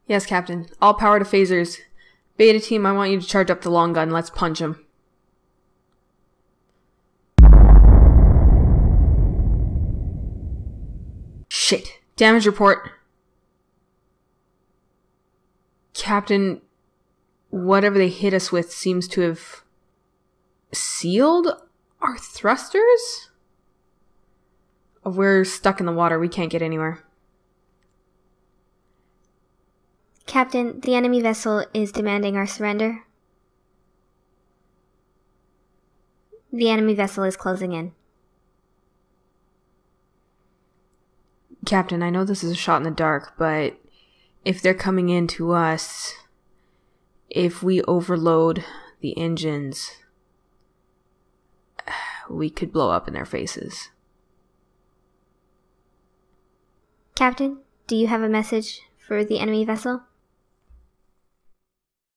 Yes, Captain. All power to phasers. Beta team, I want you to charge up the long gun. Let's punch him. Shit. Damage report. Captain, whatever they hit us with seems to have sealed our thrusters? We're stuck in the water. We can't get anywhere. Captain, the enemy vessel is demanding our surrender. The enemy vessel is closing in. Captain, I know this is a shot in the dark, but if they're coming in to us, if we overload the engines, we could blow up in their faces. Captain, do you have a message for the enemy vessel?